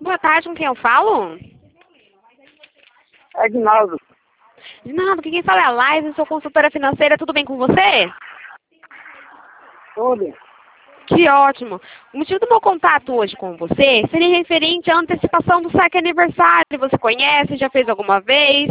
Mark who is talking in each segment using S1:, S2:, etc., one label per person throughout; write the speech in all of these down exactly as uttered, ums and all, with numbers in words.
S1: Boa tarde, com quem eu falo?
S2: Aguinaldo.
S1: Não, quem fala é a Live, sou consultora financeira, tudo bem com você?
S2: Tudo.
S1: Que ótimo. O motivo do meu contato hoje com você seria referente à antecipação do saque aniversário. Você conhece? Já fez alguma vez?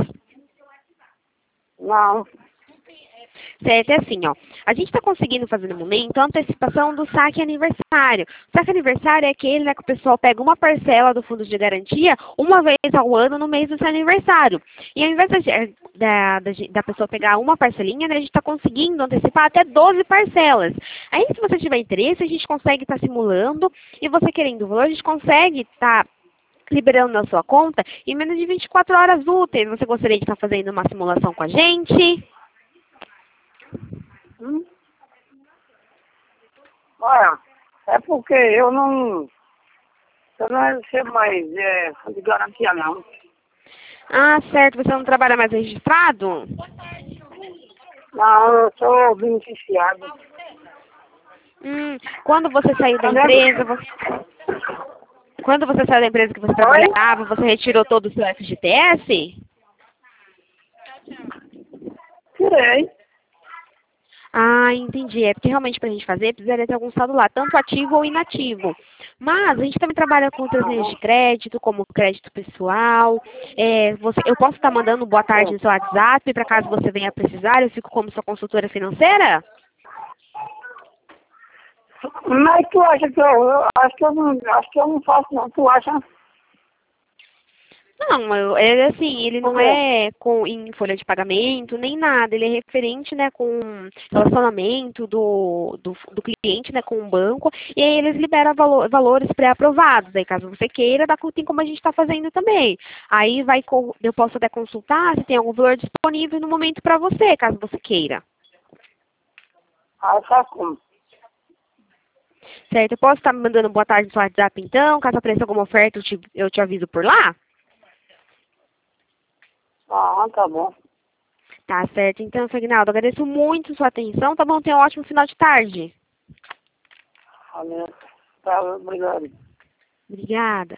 S2: Não.
S1: Certo, é assim, ó. A gente está conseguindo fazer no momento a antecipação do saque aniversário. O saque aniversário é aquele, né, que o pessoal pega uma parcela do fundo de garantia uma vez ao ano no mês do seu aniversário. E ao invés da, da, da pessoa pegar uma parcelinha, né, a gente está conseguindo antecipar até doze parcelas. Aí, se você tiver interesse, a gente consegue estar tá simulando e você querendo o valor, a gente consegue estar tá liberando na sua conta em menos de vinte e quatro horas úteis. Você gostaria de estar tá fazendo uma simulação com a gente?
S2: Hum? Olha, é porque eu não... Eu não recebo mais é, de garantia, não.
S1: Ah, certo. Você não trabalha mais registrado?
S2: Não, eu sou beneficiado.
S1: Hum, quando você saiu da
S2: Tá
S1: empresa,
S2: vendo?
S1: você... quando você saiu da empresa que você
S2: Oi?
S1: trabalhava, você retirou todo o seu F G T S?
S2: Tirei.
S1: Ah, entendi. É porque realmente para a gente fazer, precisaria ter algum saldo lá, tanto ativo ou inativo. Mas a gente também trabalha com outras linhas de
S2: Aham.
S1: crédito, como crédito pessoal. É, você, eu posso estar mandando boa tarde no seu WhatsApp, para caso você venha precisar, eu fico como sua consultora financeira?
S2: Mas tu acha que eu, eu acho que eu não, acho que eu não faço, não. Tu acha?
S1: Não, eu- é assim, ele
S2: Por
S1: não
S2: quê?
S1: é com, em folha de pagamento, nem nada. Ele é referente, né, com relacionamento do, do, do cliente, né, com o banco. E aí eles liberam valo- valores pré-aprovados. Aí, caso você queira, dá, co- tem como a gente está fazendo também. Aí vai, co- eu posso até consultar se tem algum valor disponível no momento para você, caso você queira.
S2: Ah, eu faço como?
S1: Certo? Eu posso estar me mandando boa tarde no seu WhatsApp, então. Caso apareça alguma oferta, eu te, eu te aviso por lá.
S2: Ah, tá bom.
S1: Tá certo. Então, Aguinaldo, agradeço muito sua atenção. Tá bom? Tenha um ótimo final de tarde.
S2: Valeu. Tá, obrigado.
S1: Obrigada.